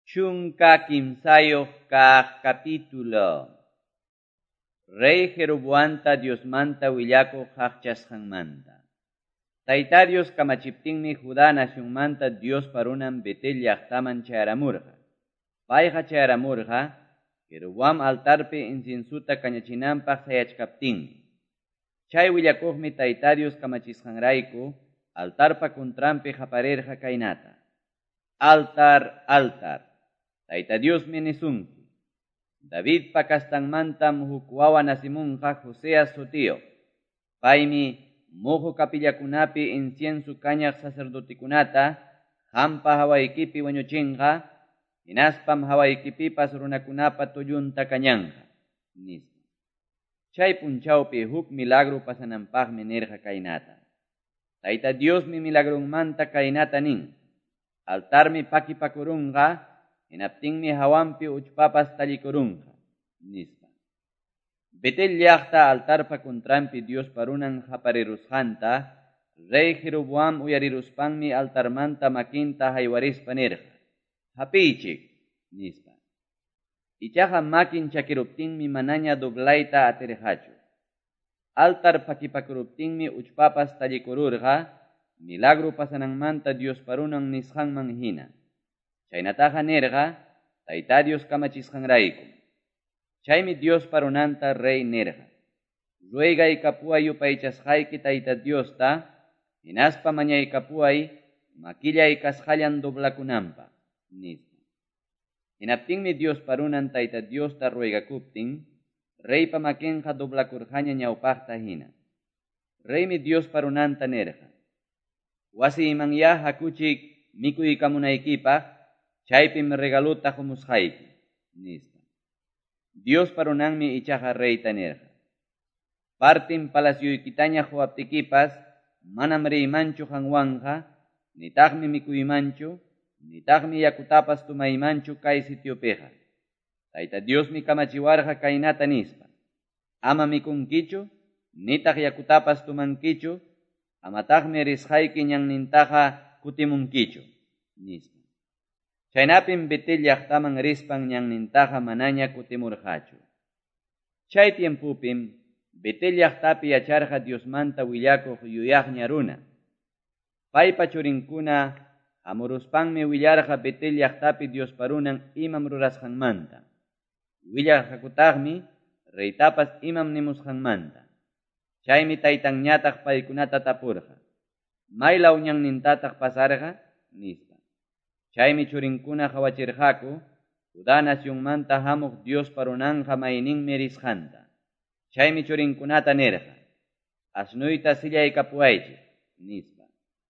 Chunka kimsayoq kaq capítulo. Rey Jeroboamta Diosmanta willakuq haqchasqanmanta. Tayta Dios kamachiptinmi Judá nacionmanta Dios parunan Betel llaqtaman chayaramurqa. Payqa chayaramurqa Jeroboam altarpi inciensuta kañachinanpaq sayachkaptinmi. Chay willakuqmi Tayta Dios kamachisqanrayku altarpa kuntranpi qaparirqa kaynata. Altar, altar. Tayta Dios nisunki. David pakastanmantam huk wawa nasimunqa Joseas sutio. Paymi muhu kapillakunapi inciensu kañaq sacerdotikunata hampa hawaykipi wañuchinqa, hinaspam hawaykipipas runakunapa tullunta kañanqa, nispa. Chay punchawpi huk milagro pasananpaqmi nirqa kaynata. Tayta Diosmi milagrunmanta kaynata nin. Altarmi pakipakurunqa, hinaptinmi hawanpi uchpapas tallikurunqa, nispa. Betel llaqta altarpa kuntranpi Dios parunan qaparirusqanta, Rey Jeroboam uyariruspanmi altarmanta makinta haywarispa nirqa. Hapichik, nispa. Ichaqa makin chakiruptinmi manaña doblayta atirqachu. Altar pakipakuruptinmi uchpapas tallikururqa, milagro pasananmanta Dios parunan nisqanman hina. Chaynataqa nirqa, Tayta Dios kamachisqanrayku. Chaymi Dios parunanta rey nirqa. Ruegay kapuay yupaychasqayki Tayta Diosta, hinaspa mañay kapuay, makillay kasqallan doblakunanpa, nispa. Hinaptinmi Dios parunan Tayta Diosta ruegakuptin, reypa makinqa doblakurqaña ñawpaqta hina. Reymi Dios parunanta nirqa. Wasi imanya hakuchik mikuykamunaykipaq, chaypim regaluta humusqayki, nispa. Dios parunanmi ichaqa reyta nirqa. Partim palaciuykitaña huaptikipas, manam reymanchu hanwanqa, nitaqmi mikuymanchu, nitaqmi yakutapas tumaymanchu kay sitiopiqa. Tayta Diosmi kamachiwarqa kaynata nispa. Ama mikunkichu, nitaq yakutapas tumankichu, amataqmi risqayki ñannintaqa kutimunkichu, nispa. Chaynapim Betel llaqtaman rispan ñannintaqa manaña kutimurqachu. Chay tiempupim Betel llaqtapi yacharqa Diosmanta willakuq yuyaqña runa. Paypa churinkuna amuruspanmi willarqa Betel llaqtapi Dios parunan imam rurasqanmanta. Willarqakutaqmi reytapas imam nimusqanmanta. Chaymi taytanñataq paykunata tapurqa. Maylaw ñannintataq pasarqa, nispa. Chaymi churinkuna hawachirqaku, Judá nacionmanta hamuq Dios parunanqa mayninmi risqanta. Chaymi churinkunata nirqa. Asnuyta sillaykapuaychik, nispa.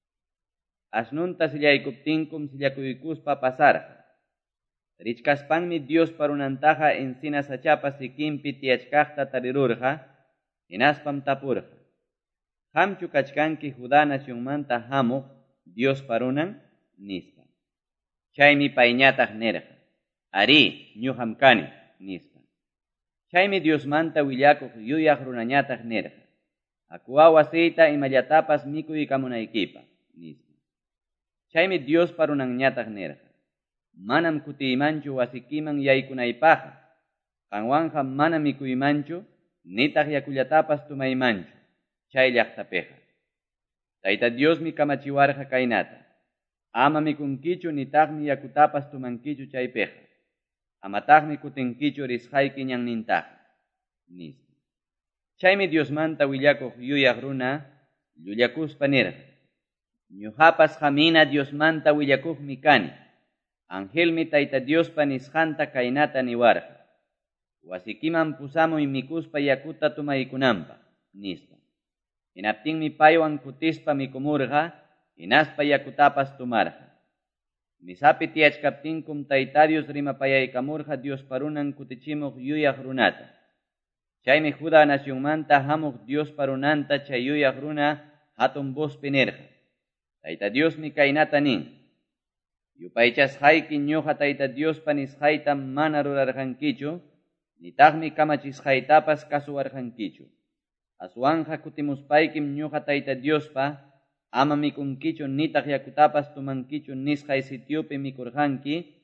Asnunta sillaykuptinkum sillakuykuspa pasarqa. Richkaspanmi Dios parunantaqa encina sachapa sikinpi tiyachkaqta tarirurqa, hinaspam tapurqa. Hamchu kachkanki Judá nacionmanta hamuq Dios parunan, nispa. Chaymi payñataq nirqa. Ari, ñuqam kani, nispa. Chaymi Diosmanta willakuq yuyaq runañataq nirqa. Akuwa wasiyta imallatapas mikuykamunaykipaq, nispa. Chaymi Dios parunanñataq nirqa. Manam kutiymanchu wasikiman yaykunaypaqa. Qanwanqa manam mikuymanchu, nitaq yakullatapas tumaymanchu, chay llaqtapiqa. Tayta Diosmi kamachiwarqa kaynata. Ama mikunkichu nitaqmi yakutapas tumankichu chaypiqa. Amataqmi kutinkichu risqayki ñannintaqa, nispa. Chaymi Diosmanta willakuq yuyaq runa llullakuspa nirqa. Ñuqapas qamina Diosmanta willakuqmi kani. Angelmi Tayta Diospa nisqanta kaynata niwarqa. Wasikiman pusamuy mikuspa yakuta tumaykunanpaq, nispa. Hinaptinmi paywan kutispa mikumurqa, hinaspa yakutapas tumarqa. Misapi tiyachkaptinkum Tayta Dios rimapayaykamurqa Dios parunan kutichimuq yuyaq runata. Chaymi Judá nacionmanta hamuq Dios parunanta chay yuyaq runa hatun vozpi nirqa. Tayta Diosmi kaynata nin. Yupaychasqayki ñuqa Tayta Diospa nisqayta mana rurarqankichu, nitaqmi kamachisqaytapas kasuwarqankichu. Aswanqa kutimuspaykim ñuqa Tayta Diospa, ama mikunkichu nitaq yakutapas tumankichu nisqay sitiopi mikurqanki,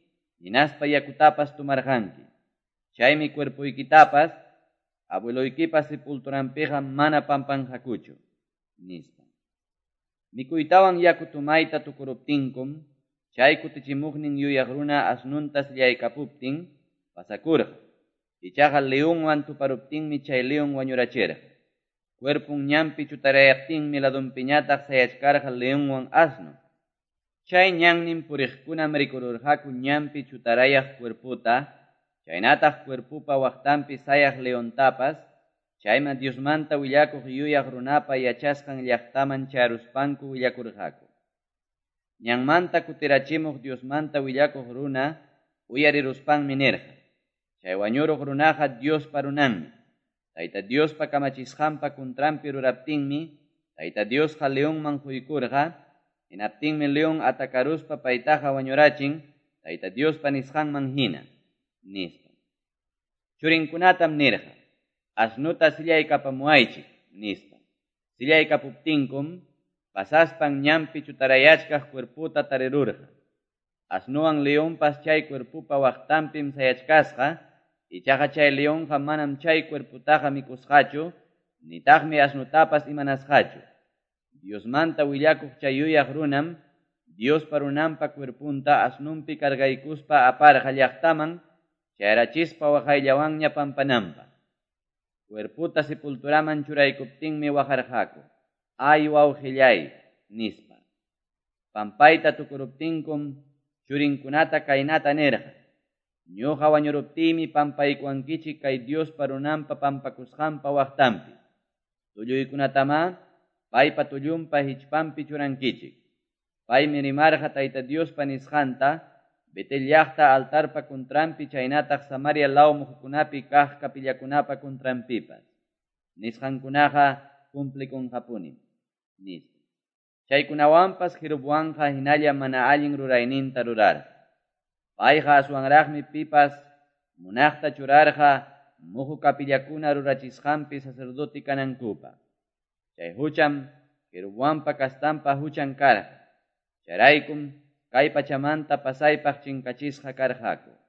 hinaspa yakutapas tumarqanki. Chaymi cuerpuykitapas abueloykipas sepulturanpiqa mana pampanqakuchu, nispa. Mikuytawan yaku tumayta tukuruptinkum, chay kutichimuqnin yuyaq runa asnunta sillaykapuptin pasakurqa. Ichaqa leonwan tuparuptinmi chay leon wañurachirqa. Cuerpun ñampi chutarayaptinmi ladunpiñataq sayachkarqa leonwan asno. Chay ñannin puriqkunam rikururqaku ñampi chutarayaq cuerputa, chaynataq cuerpupa waqtanpi sayaq leontapas, chayma Diosmanta willakuq yuyaq runapa yachasqan llaqtaman charuspanku willakurqaku. Ñanmanta kutirachimuq Diosmanta willakuq runa uyariruspanmi nirqa. Chay wañuruq runaqa Diospa runanmi. Tayta Diospa kamachisqanpa kuntranpi ruraptinmi, Tayta Diosqa leonman quykurqa, hinaptinmi leon atakaruspa paytaqa wañurachin, Tayta Diospa nisqanman hina, nispa. Churinkunatam nirqa, asnuta sillaykapamuaychik, nispa. Sillaykapuptinkum, pasaspan ñampi chutarayachkaq cuerputa tarirurqa. Asnuwan leonpas chay cuerpupa waqtanpim sayachkasqa, ichaqa chay leonqa manam chay cuerputaqa mikusqachu, nitaqmi asnutapas imanasqachu. Diosmanta willakuq chay yuyaq runam, Diospa runanpa cuerpunta asnunpi kargaykuspa aparqa llaqtaman, chayrachispa waqayllawanña pampananpa. Cuerputa sepulturaman churaykuptinmi waqarqaku. Ay wawqillay, nispa. Pampayta tukuruptinkum churinkunata kaynata nirqa. Ñuqa wañuruptimi pampaykuankichik kay Diospa runanpa pampakusqanpa waqtanpi. Tulluykunatama paypa tullunpa hichpanpi churankichik. Paymi rimarqa Tayta Diospa nisqanta, Betel llaqta altarpa kuntranpi chaynataq Samaria law muhukunapi kaq kapillakunapa kuntranpipas. Nisqankunaqa cumplikunqapunim, nispa. Chaykunawanpas Jeroboamqa hinalla mana allin rurayninta rurarqa. Payqa aswanraqmi pipas munaqta churarqa muhu kapillakuna rurachisqanpi sacerdote kanankupa. Chay hucham Jeroboampa kastanpa huchan karqa. Chayraykum kay pachamanta pasaypaq chinkachisqa karqaku.